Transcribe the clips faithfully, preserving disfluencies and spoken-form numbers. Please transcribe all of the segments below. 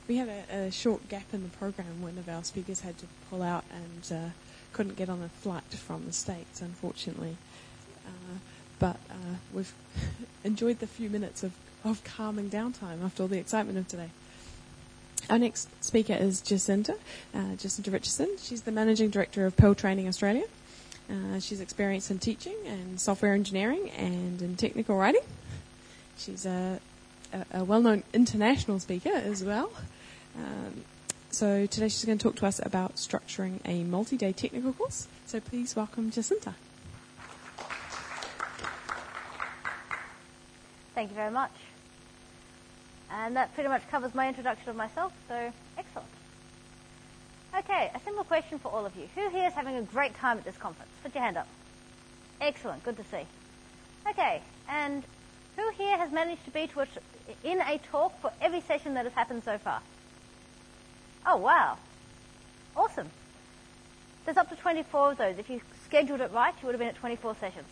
We had a, a short gap in the program. One of our speakers had to pull out and uh, couldn't get on a flight from the States, unfortunately. Uh, but uh, we've enjoyed the few minutes of, of calming downtime after all the excitement of today. Our next speaker is Jacinta, uh, Jacinta Richardson. She's the Managing Director of Pearl Training Australia. Uh, she's experienced in teaching and software engineering and in technical writing. She's a, a, a well-known international speaker as well. Um, so today she's going to talk to us about structuring a multi-day technical course. So please welcome Jacinta. Thank you very much. And that pretty much covers my introduction of myself, so excellent. Okay, a simple question for all of you. Who here is having a great time at this conference? Put your hand up. Excellent, good to see. Okay, and who here has managed to be to a, in a talk for every session that has happened so far? Oh, wow. Awesome. There's up to twenty-four of those. If you scheduled it right, you would have been at twenty-four sessions.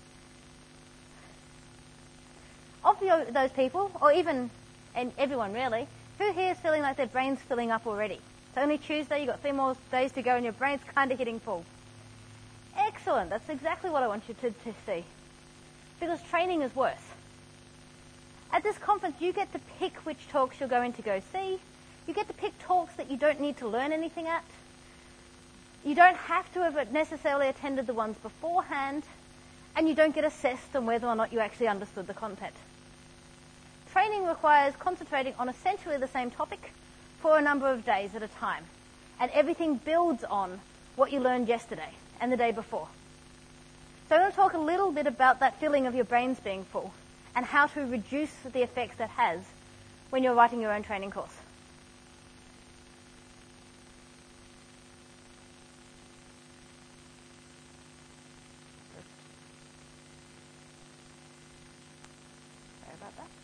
Of the, those people, or even and everyone really, who here is feeling like their brain's filling up already? It's only Tuesday, you've got three more days to go and your brain's kind of hitting full. Excellent, that's exactly what I want you to, to see. Because training is worse. At this conference, you get to pick which talks you're going to go see. You get to pick talks that you don't need to learn anything at. You don't have to have necessarily attended the ones beforehand, and you don't get assessed on whether or not you actually understood the content. Training requires concentrating on essentially the same topic for a number of days at a time, and everything builds on what you learned yesterday and the day before. So I'm going to talk a little bit about that feeling of your brains being full and how to reduce the effects that has when you're writing your own training course. Sorry about that.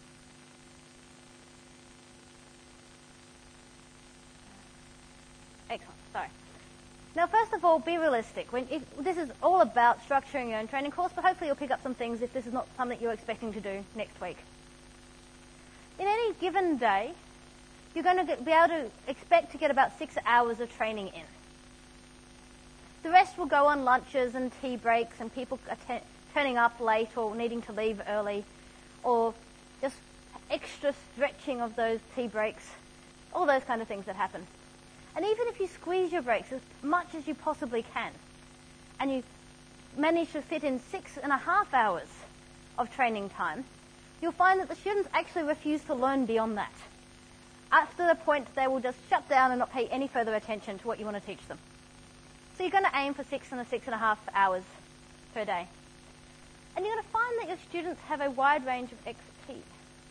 Excellent. Sorry. Now, first of all, be realistic. When if, this is all about structuring your own training course, but hopefully you'll pick up some things if this is not something you're expecting to do next week. In any given day, you're going to get, be able to expect to get about six hours of training in. The rest will go on lunches and tea breaks and people att- turning up late or needing to leave early or just extra stretching of those tea breaks, all those kind of things that happen. And even if you squeeze your breaks as much as you possibly can, and you manage to fit in six and a half hours of training time, you'll find that the students actually refuse to learn beyond that. After the point, they will just shut down and not pay any further attention to what you want to teach them. So you're going to aim for six and a six and a half hours per day. And you're going to find that your students have a wide range of expertise.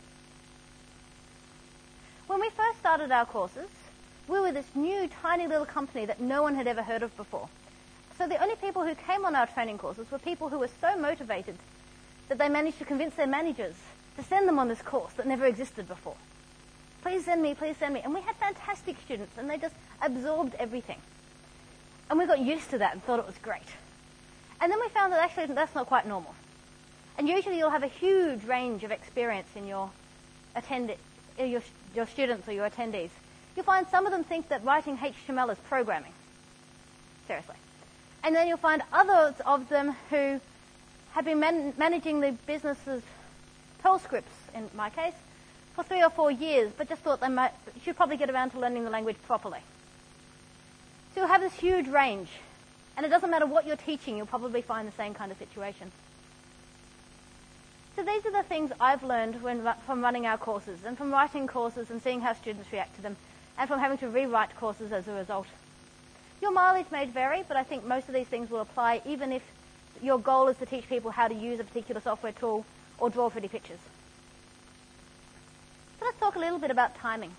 When we first started our courses, we were this new, tiny little company that no one had ever heard of before. So the only people who came on our training courses were people who were so motivated that they managed to convince their managers to send them on this course that never existed before. Please send me, please send me. And we had fantastic students, and they just absorbed everything. And we got used to that and thought it was great. And then we found that actually that's not quite normal. And usually you'll have a huge range of experience in your, attend- your, your students or your attendees. You'll find some of them think that writing H T M L is programming. Seriously. And then you'll find others of them who have been man- managing the business's Perl scripts, in my case, for three or four years, but just thought they might, should probably get around to learning the language properly. So you'll have this huge range. And it doesn't matter what you're teaching, you'll probably find the same kind of situation. So these are the things I've learned when, from running our courses and from writing courses and seeing how students react to them, and from having to rewrite courses as a result. Your mileage may vary, but I think most of these things will apply even if your goal is to teach people how to use a particular software tool or draw pretty pictures. So let's talk a little bit about timing.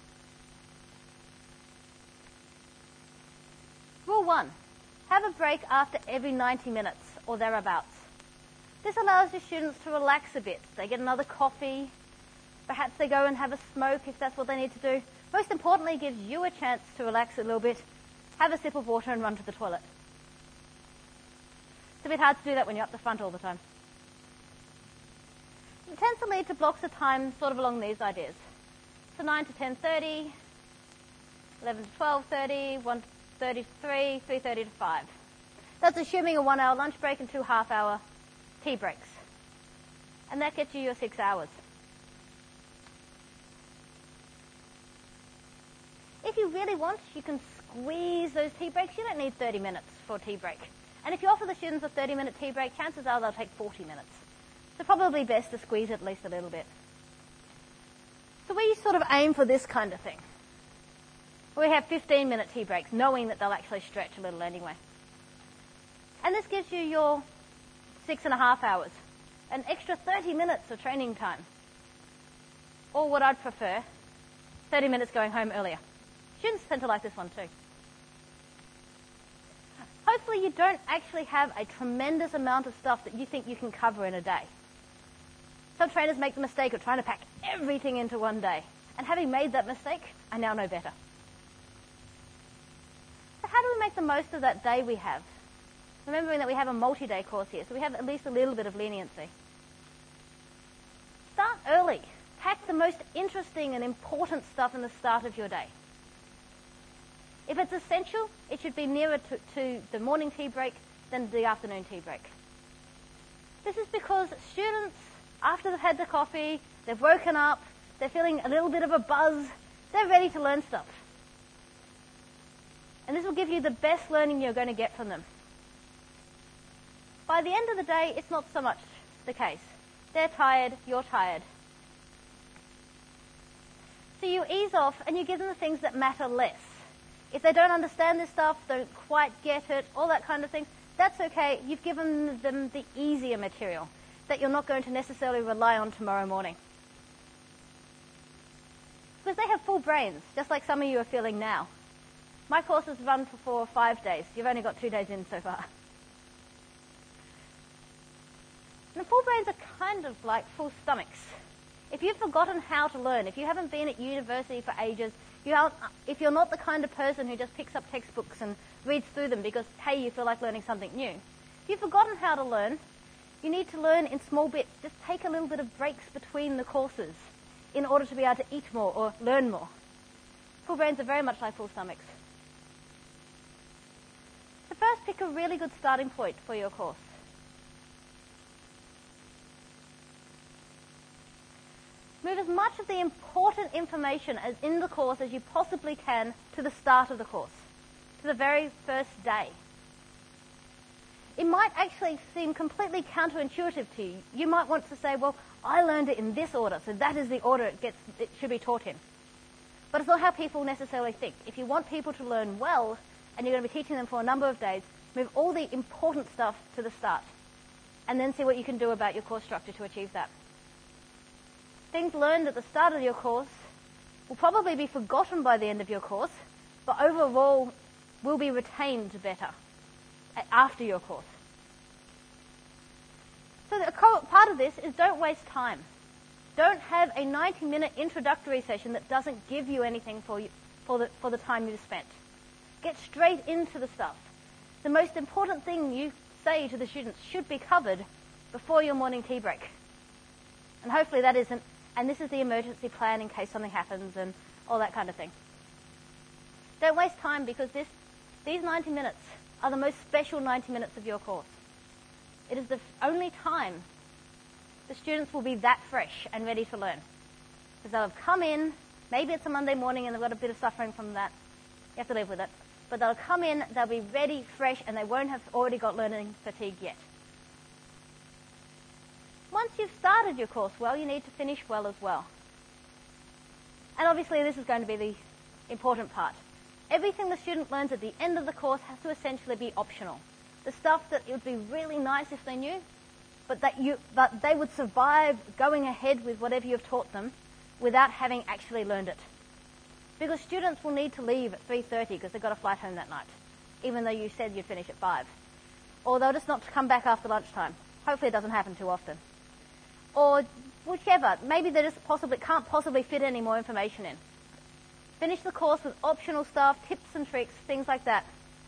Rule one, have a break after every ninety minutes or thereabouts. This allows your students to relax a bit. They get another coffee, perhaps they go and have a smoke if that's what they need to do. Most importantly, it gives you a chance to relax a little bit, have a sip of water and run to the toilet. It's a bit hard to do that when you're up the front all the time. It tends to lead to blocks of time sort of along these ideas. So nine to ten thirty, eleven to twelve thirty, one thirty to three, three thirty to five. That's assuming a one-hour lunch break and two half-hour tea breaks. And that gets you your six hours. If you really want, you can squeeze those tea breaks. You don't need thirty minutes for a tea break. And if you offer the students a thirty-minute tea break, chances are they'll take forty minutes. So probably best to squeeze it at least a little bit. So we sort of aim for this kind of thing. We have fifteen-minute tea breaks, knowing that they'll actually stretch a little anyway. And this gives you your six and a half hours, an extra thirty minutes of training time. Or what I'd prefer, thirty minutes going home earlier. Students tend to like this one too. Hopefully you don't actually have a tremendous amount of stuff that you think you can cover in a day. Some trainers make the mistake of trying to pack everything into one day. And having made that mistake, I now know better. So how do we make the most of that day we have? Remembering that we have a multi-day course here, so we have at least a little bit of leniency. Start early. Pack the most interesting and important stuff in the start of your day. If it's essential, it should be nearer to, to the morning tea break than the afternoon tea break. This is because students, after they've had the coffee, they've woken up, they're feeling a little bit of a buzz, they're ready to learn stuff. And this will give you the best learning you're going to get from them. By the end of the day, it's not so much the case. They're tired, you're tired. So you ease off and you give them the things that matter less. If they don't understand this stuff, don't quite get it, all that kind of thing, that's okay. You've given them the easier material that you're not going to necessarily rely on tomorrow morning. Because they have full brains, just like some of you are feeling now. My courses run for four or five days. You've only got two days in so far. And full brains are kind of like full stomachs. If you've forgotten how to learn, if you haven't been at university for ages, you aren't, if you're not the kind of person who just picks up textbooks and reads through them because, hey, you feel like learning something new. If you've forgotten how to learn, you need to learn in small bits. Just take a little bit of breaks between the courses in order to be able to eat more or learn more. Full brains are very much like full stomachs. So first, pick a really good starting point for your course. Move as much of the important information as in the course as you possibly can to the start of the course, to the very first day. It might actually seem completely counterintuitive to you. You might want to say, well, I learned it in this order, so that is the order it, gets, it should be taught in. But it's not how people necessarily think. If you want people to learn well, and you're going to be teaching them for a number of days, move all the important stuff to the start, and then see what you can do about your course structure to achieve that. Things learned at the start of your course will probably be forgotten by the end of your course, but overall will be retained better after your course. So a part of this is don't waste time. Don't have a ninety-minute introductory session that doesn't give you anything for, you, for, the, for the time you've spent. Get straight into the stuff. The most important thing you say to the students should be covered before your morning tea break. And hopefully that isn't, and this is the emergency plan in case something happens and all that kind of thing. Don't waste time because this, these ninety minutes are the most special ninety minutes of your course. It is the only time the students will be that fresh and ready to learn. Because they'll have come in, maybe it's a Monday morning and they've got a bit of suffering from that. You have to live with it. But they'll come in, they'll be ready, fresh, and they won't have already got learning fatigue yet. Once you've started your course well, you need to finish well as well. And obviously this is going to be the important part. Everything the student learns at the end of the course has to essentially be optional. The stuff that it would be really nice if they knew, but that you, but they would survive going ahead with whatever you've taught them without having actually learned it. Because students will need to leave at three thirty because they've got a flight home that night, even though you said you'd finish at five. Or they'll just not come back after lunchtime. Hopefully it doesn't happen too often. Or whichever, maybe they just possibly can't possibly fit any more information in. Finish the course with optional stuff, tips and tricks, things like that.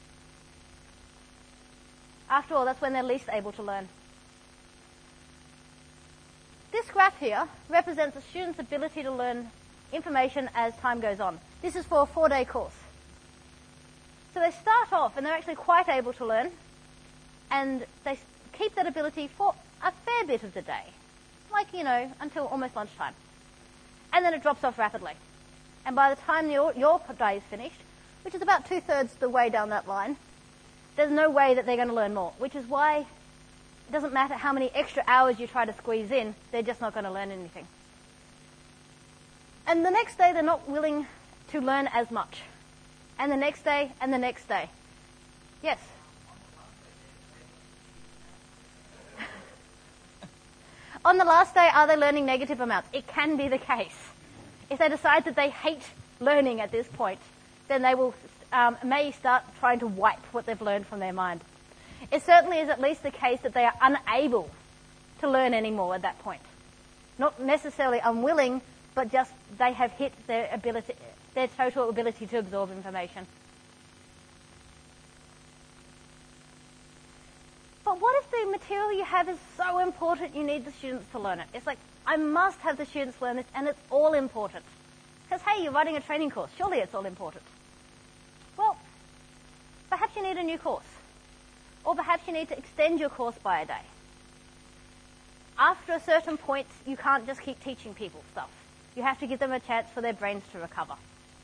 After all, that's when they're least able to learn. This graph here represents a student's ability to learn information as time goes on. This is for a four-day course. So they start off and they're actually quite able to learn, and they keep that ability for a fair bit of the day, like, you know, until almost lunchtime. And then it drops off rapidly. And by the time your, your day is finished, which is about two-thirds the way down that line, there's no way that they're going to learn more, which is why it doesn't matter how many extra hours you try to squeeze in, they're just not going to learn anything. And the next day, they're not willing to learn as much. And the next day, and the next day. Yes? On the last day, are they learning negative amounts? It can be the case. If they decide that they hate learning at this point, then they will um, may start trying to wipe what they've learned from their mind. It certainly is at least the case that they are unable to learn anymore at that point. Not necessarily unwilling, but just they have hit their ability, their total ability to absorb information. But what if the material you have is so important you need the students to learn it? It's like, I must have the students learn this, and it's all important. Because, hey, you're writing a training course. Surely it's all important. Well, perhaps you need a new course. Or perhaps you need to extend your course by a day. After a certain point, you can't just keep teaching people stuff. You have to give them a chance for their brains to recover.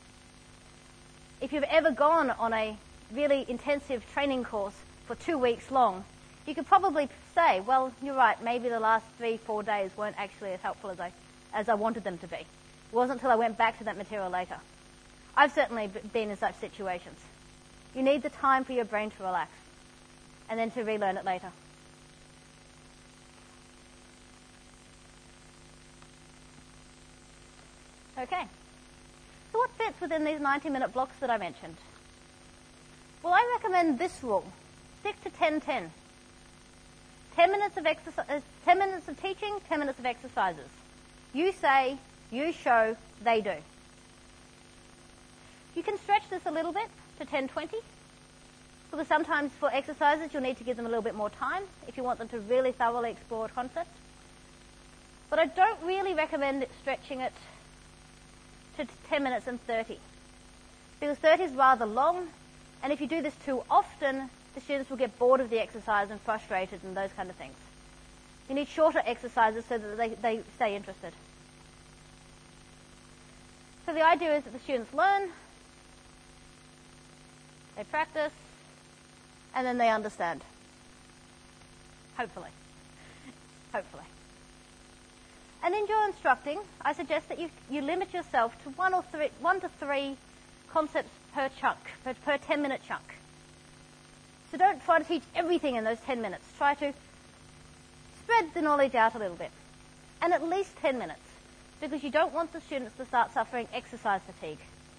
If you've ever gone on a really intensive training course for two weeks long, you could probably say, well, you're right, maybe the last three, four days weren't actually as helpful as I, as I wanted them to be. It wasn't until I went back to that material later. I've certainly been in such situations. You need the time for your brain to relax, and then to relearn it later. Okay. So what fits within these ninety-minute blocks that I mentioned? Well, I recommend this rule. Stick to ten ten. ten minutes of exercise, ten minutes of teaching, ten minutes of exercises. You say, you show, they do. You can stretch this a little bit to ten twenty. Because sometimes for exercises, you'll need to give them a little bit more time if you want them to really thoroughly explore a concept. But I don't really recommend stretching it to ten minutes and thirty. Because thirty is rather long, and if you do this too often, the students will get bored of the exercise and frustrated and those kind of things. You need shorter exercises so that they, they stay interested. So the idea is that the students learn, they practice, and then they understand. Hopefully. Hopefully. And in your instructing, I suggest that you, you limit yourself to one or three, one to three concepts per chunk, per, per ten minute chunk. So don't try to teach everything in those ten minutes. Try to spread the knowledge out a little bit. And at least ten minutes, because you don't want the students to start suffering exercise fatigue.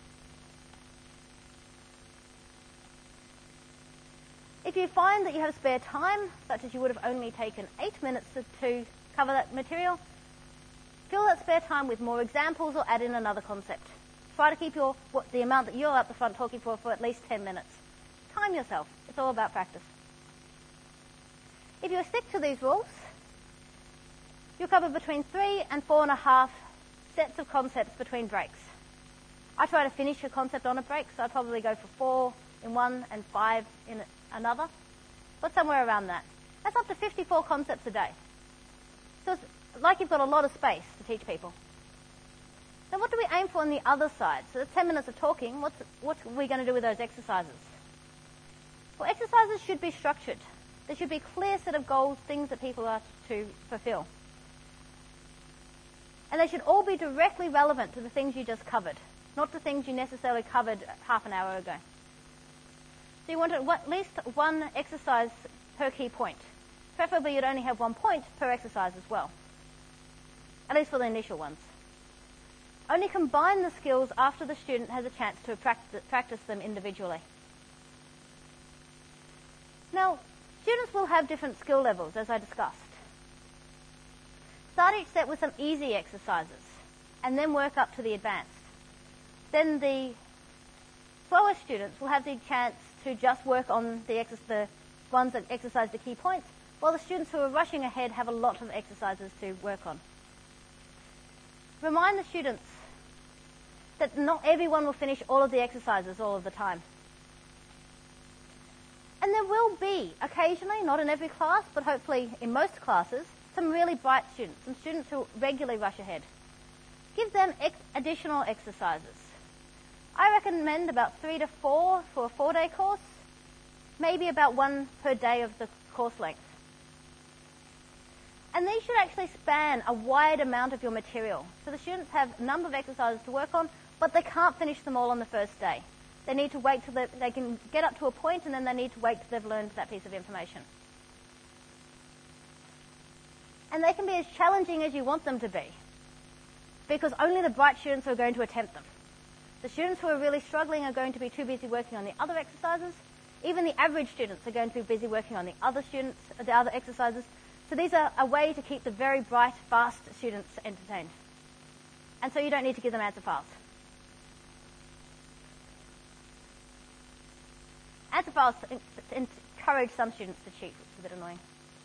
If you find that you have spare time, such as you would have only taken eight minutes to, to cover that material, fill that spare time with more examples or add in another concept. Try to keep your what, the amount that you're up the front talking for for at least ten minutes. Time yourself. It's all about practice. If you stick to these rules, you'll cover between three and four and a half sets of concepts between breaks. I try to finish a concept on a break, so I probably go for four in one and five in another, but somewhere around that. That's up to fifty-four concepts a day. So it's like you've got a lot of space to teach people. Now what do we aim for on the other side? So that's ten minutes of talking. What's, what are we going to do with those exercises? Well, exercises should be structured. There should be a clear set of goals, things that people are to fulfill. And they should all be directly relevant to the things you just covered, not the things you necessarily covered half an hour ago. So you want at least one exercise per key point. Preferably you'd only have one point per exercise as well, at least for the initial ones. Only combine the skills after the student has a chance to practice them individually. Now, students will have different skill levels, as I discussed. Start each set with some easy exercises, and then work up to the advanced. Then the slower students will have the chance to just work on the, exer- the ones that exercise the key points, while the students who are rushing ahead have a lot of exercises to work on. Remind the students that not everyone will finish all of the exercises all of the time. And there will be, occasionally, not in every class, but hopefully in most classes, some really bright students, some students who regularly rush ahead. Give them ex- additional exercises. I recommend about three to four for a four-day course, maybe about one per day of the course length. And these should actually span a wide amount of your material. So the students have a number of exercises to work on, but they can't finish them all on the first day. They need to wait till they, they can get up to a point, and then they need to wait till they've learned that piece of information. And they can be as challenging as you want them to be, because only the bright students are going to attempt them. The students who are really struggling are going to be too busy working on the other exercises. Even the average students are going to be busy working on the other students, the other exercises. So these are a way to keep the very bright, fast students entertained. And so you don't need to give them answer files. Answer files encourage some students to cheat, which is a bit annoying.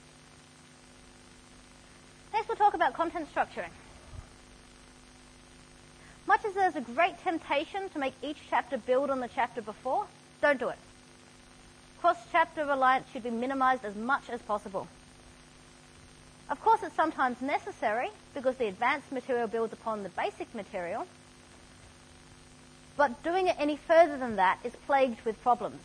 Next, we'll talk about content structuring. Much as there's a great temptation to make each chapter build on the chapter before, don't do it. Cross-chapter reliance should be minimized as much as possible. Of course, it's sometimes necessary because the advanced material builds upon the basic material, but doing it any further than that is plagued with problems.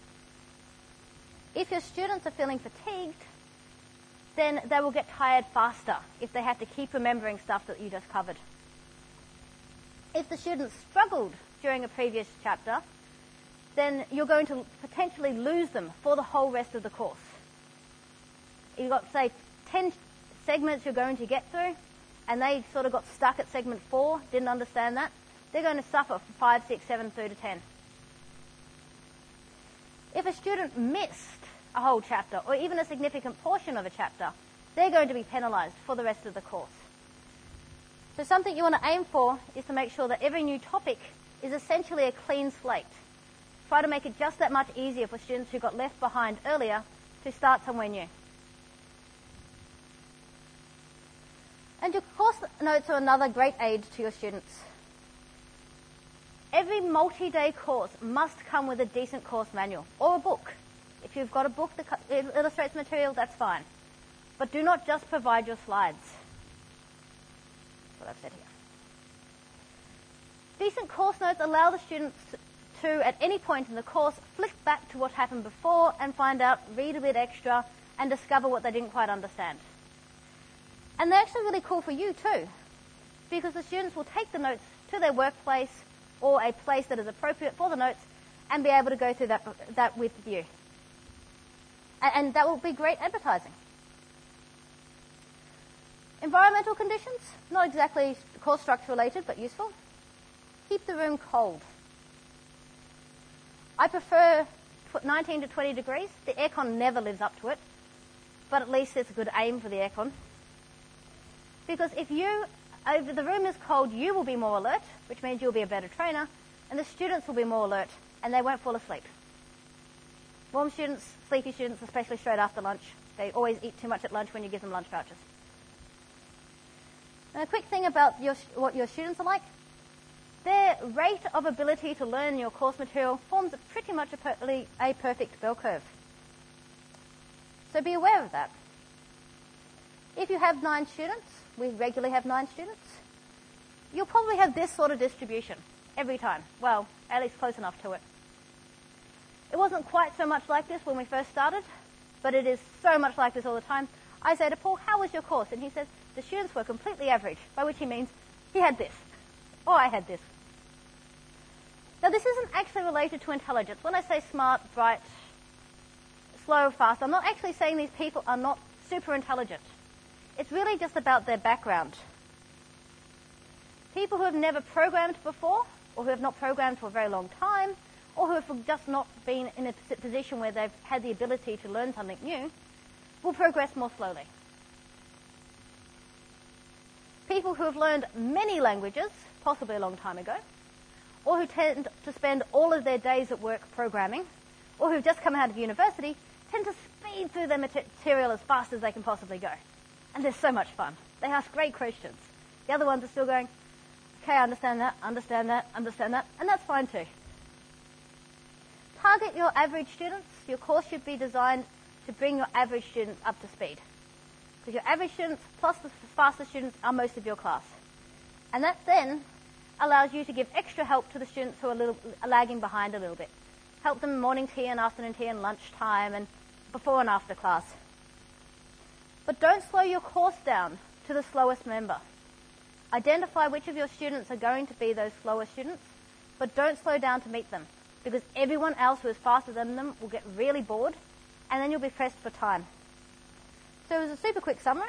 If your students are feeling fatigued, then they will get tired faster if they have to keep remembering stuff that you just covered. If the students struggled during a previous chapter, then you're going to potentially lose them for the whole rest of the course. You've got, say, ten segments you're going to get through, and they sort of got stuck at segment four, didn't understand that. They're going to suffer for five, six, seven through to ten. If a student missed a whole chapter, or even a significant portion of a chapter, they're going to be penalised for the rest of the course. So something you want to aim for is to make sure that every new topic is essentially a clean slate. Try to make it just that much easier for students who got left behind earlier to start somewhere new. And your course notes are another great aid to your students. Every multi-day course must come with a decent course manual or a book. If you've got a book that illustrates material, that's fine. But do not just provide your slides. That's what I've said here. Decent course notes allow the students to, at any point in the course, flick back to what happened before and find out, read a bit extra, and discover what they didn't quite understand. And they're actually really cool for you too, because the students will take the notes to their workplace or a place that is appropriate for the notes and be able to go through that, that with you. And, and that will be great advertising. Environmental conditions, not exactly course structure related, but useful. Keep the room cold. I prefer nineteen to twenty degrees. The aircon never lives up to it, but at least it's a good aim for the aircon. Because if you, if the room is cold, you will be more alert, which means you'll be a better trainer, and the students will be more alert, and they won't fall asleep. Warm students, sleepy students, especially straight after lunch, they always eat too much at lunch when you give them lunch vouchers. And a quick thing about your, what your students are like. Their rate of ability to learn your course material forms pretty much a, per, a perfect bell curve. So be aware of that. If you have nine students, we regularly have nine students, you'll probably have this sort of distribution every time. Well, at least close enough to it. It wasn't quite so much like this when we first started, but it is so much like this all the time. I say to Paul, how was your course? And he says, the students were completely average, by which he means he had this, or I had this. Now, this isn't actually related to intelligence. When I say smart, bright, slow, fast, I'm not actually saying these people are not super intelligent. It's really just about their background. People who have never programmed before, or who have not programmed for a very long time, or who have just not been in a position where they've had the ability to learn something new, will progress more slowly. People who have learned many languages, possibly a long time ago, or who tend to spend all of their days at work programming, or who've just come out of university, tend to speed through their material as fast as they can possibly go. And they're so much fun. They ask great questions. The other ones are still going, Okay, I understand that, understand that, understand that, and that's fine too. Target your average students. Your course should be designed to bring your average students up to speed. Because your average students plus the faster students are most of your class. And that then allows you to give extra help to the students who are, a little, are lagging behind a little bit. Help them morning tea and afternoon tea and lunchtime and before and after class. But don't slow your course down to the slowest member. Identify which of your students are going to be those slower students, but don't slow down to meet them, because everyone else who is faster than them will get really bored, and then you'll be pressed for time. So as a super quick summary,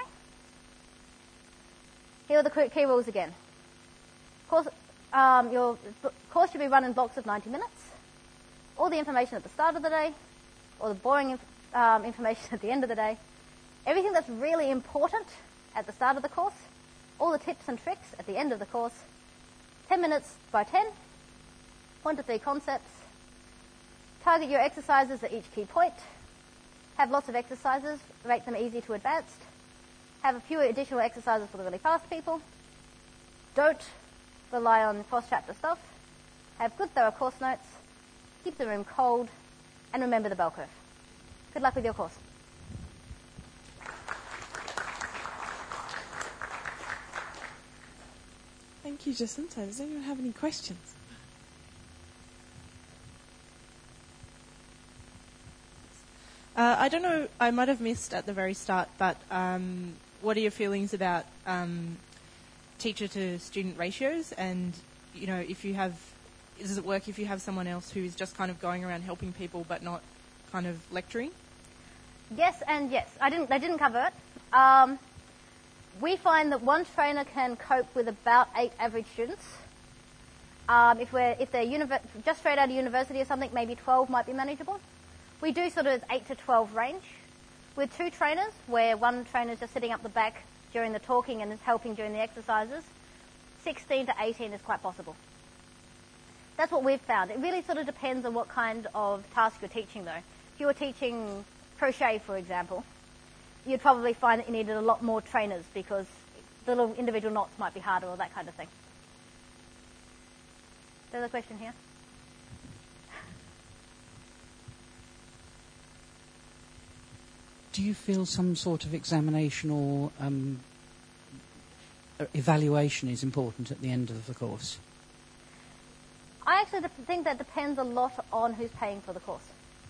here are the quick key rules again. Course, um, your course should be run in blocks of ninety minutes. All the information at the start of the day, or the boring inf- um, information at the end of the day. Everything that's really important at the start of the course. All the tips and tricks at the end of the course. ten minutes by ten. One to three concepts. Target your exercises at each key point. Have lots of exercises. Rate them easy to advanced. Have a few additional exercises for the really fast people. Don't rely on cross-chapter stuff. Have good thorough course notes. Keep the room cold. And remember the bell curve. Good luck with your course. Thank you, Jacinta. Does anyone have any questions? Uh, I don't know, I might have missed at the very start, but um, what are your feelings about um, teacher to student ratios? And, you know, if you have, does it work if you have someone else who is just kind of going around helping people but not kind of lecturing? Yes and yes. I didn't, they didn't cover it. Um, we find that one trainer can cope with about eight average students. Um, if we're, if they're univer- just straight out of university or something, maybe twelve might be manageable. We do sort of eight to twelve range with two trainers, where one trainer is just sitting up the back during the talking and is helping during the exercises. sixteen to eighteen is quite possible. That's what we've found. It really sort of depends on what kind of task you're teaching, though. If you were teaching crochet, for example, you'd probably find that you needed a lot more trainers because the little individual knots might be harder or that kind of thing. There's a question here. Do you feel some sort of examination or um, evaluation is important at the end of the course? I actually think that depends a lot on who's paying for the course.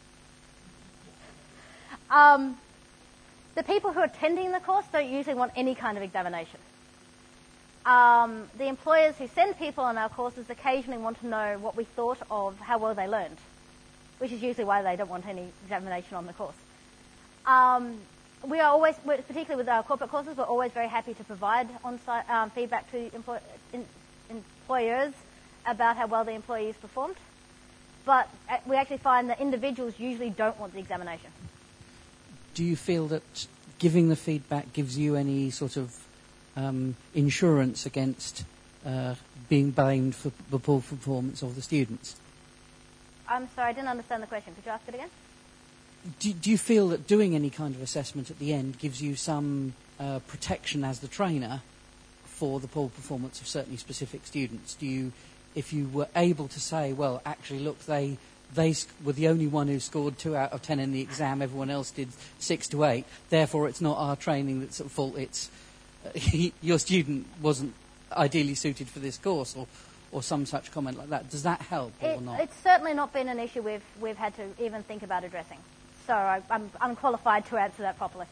Um, the people who are attending the course don't usually want any kind of examination. Um, the employers who send people on our courses occasionally want to know what we thought of how well they learned, which is usually why they don't want any examination on the course. Um, we are always, particularly with our corporate courses, we're always very happy to provide on-site um, feedback to employ, in, employers about how well the employees performed. But we actually find that individuals usually don't want the examination. Do you feel that giving the feedback gives you any sort of um, insurance against uh, being blamed for the poor performance of the students? I'm sorry, I didn't understand the question. Could you ask it again? Do, do you feel that doing any kind of assessment at the end gives you some uh, protection as the trainer for the poor performance of certainly specific students? Do you, if you were able to say, well, actually, look, they they were the only one who scored two out of ten in the exam, everyone else did six to eight, therefore it's not our training that's at fault, it's uh, your student wasn't ideally suited for this course, or, or some such comment like that. Does that help or it, not? It's certainly not been an issue we've, we've had to even think about addressing. So I, I'm unqualified to answer that properly.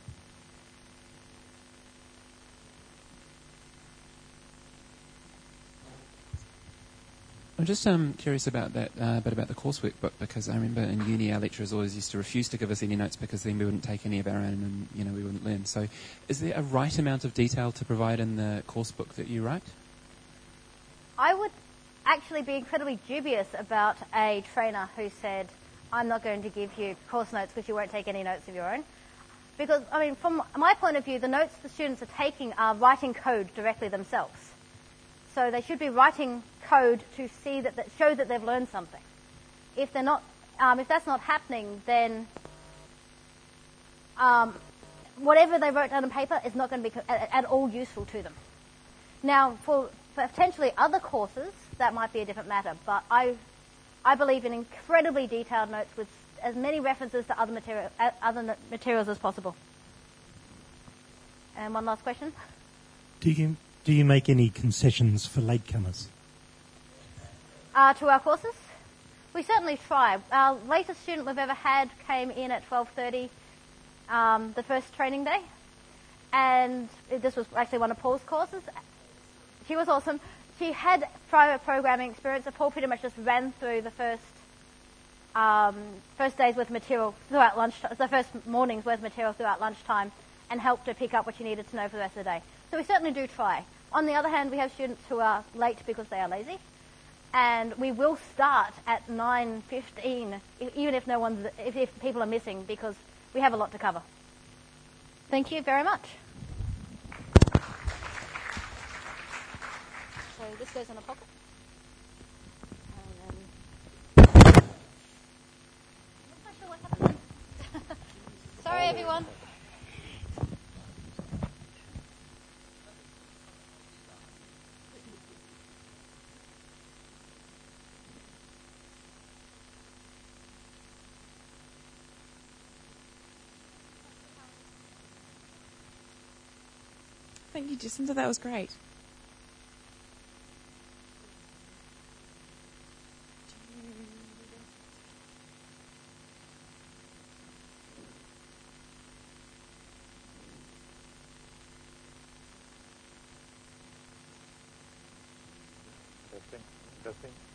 I'm just um, curious about that uh, bit about the coursework book, because I remember in uni our lecturers always used to refuse to give us any notes because then we wouldn't take any of our own and you know we wouldn't learn. So is there a right amount of detail to provide in the course book that you write? I would actually be incredibly dubious about a trainer who said, I'm not going to give you course notes because you won't take any notes of your own. Because, I mean, from my point of view, the notes the students are taking are writing code directly themselves. So they should be writing code to see that, that show that they've learned something. If they're not, um, if that's not happening, then um, whatever they wrote down on paper is not going to be at, at all useful to them. Now, for potentially other courses, that might be a different matter. But I, I believe in incredibly detailed notes with as many references to other, material, uh, other materials as possible. And one last question. Do you do you make any concessions for latecomers? Uh, to our courses? We certainly try. Our latest student we've ever had came in at twelve thirty, um, the first training day. And this was actually one of Paul's courses. She was awesome. She had prior programming experience, so Paul pretty much just ran through the first um, first day's worth of material throughout lunch, the first morning's worth of material throughout lunchtime, and helped her pick up what she needed to know for the rest of the day. So we certainly do try. On the other hand, we have students who are late because they are lazy, and we will start at nine fifteen, even if no one's, if, if people are missing, because we have a lot to cover. Thank you very much. So this goes in a pocket. And then... I'm not sure what happened. Sorry, everyone. Thank you, Jacinta. That was great. Testing, testing.